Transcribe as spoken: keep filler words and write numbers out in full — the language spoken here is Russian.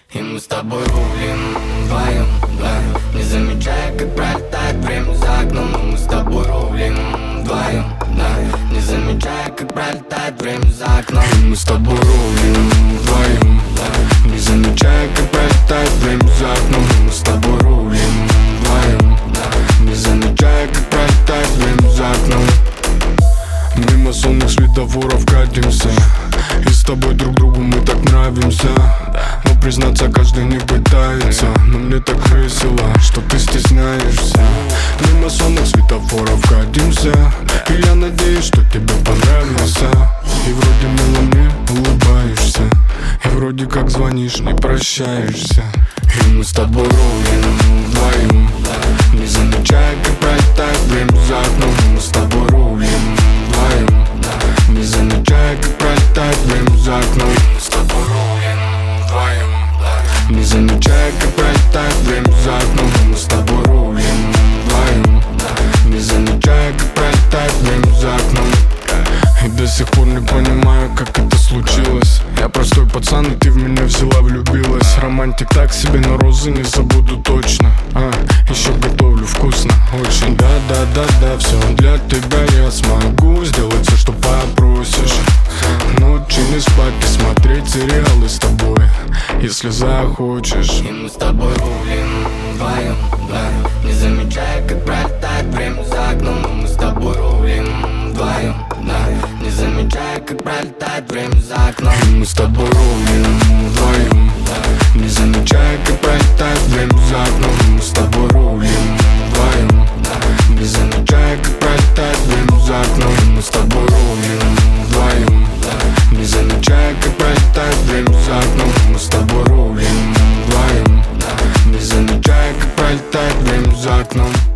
И мы с тобой рулим вдвоем, вдвоем, не замечая, как пролетает время за окном. И мы с тобой рулим вдвоем, вдвоем, не замечая, как пролетает время за окном. И мы с тобой рулим вдвоем, вдвоем, не замечая, как пролетает время за окном. И мы с тобой рулим вдвоем, вдвоем, не замечая, как пролетает время за окном. Мимо сонных светофоров катимся, и с тобой друг другу мы так нравимся. Но признаться каждый не пытается, но мне так весело, что ты стесняешься. Мимо сонных светофоров катимся, и я надеюсь, что тебе понравился. И вроде мило мне улыбаешься, и вроде как звонишь, не прощаешься. И мы с тобой рулим вдвоем, не замечая, как пролетает время за окном. И мы с тобой рулим вдвоем, не замечая, как пролетает время за окном. Мы с тобой рулим вдвоем, не замечая, как пролетает время за окном. Мы с тобой рулим вдвоем, не замечая, как пролетает время за окном. И до сих пор не понимаю, как это случилось. Я простой пацан, и ты в меня взяла, влюбилась. Романтик так себе, но розы не забуду точно. А, еще готовлю вкусно, очень. Да-да-да-да, все для тебя я смогу сделать все, что попросишь. Ночи не спать и смотреть сериалы с тобой, если захочешь. И мы с тобой рулим вдвоем, вдвоем, не замечая, как пролетает время за окном. И мы с тобой рулим вдвоем, вдвоем, не замечая, как пролетает время за окном. И мы с тобой рулим вдвоем, вдвоем, не замечая, как пролетает время за окном. И мы с тобой рулим вдвоем, вдвоем, не замечая, как пролетает время за окном. И мы с тобой рулим вдвоем, вдвоем, не замечая, как пролетает время за окном. И мы с тобой рулим вдвоем, вдвоем, не замечая, как пролетает время за окном.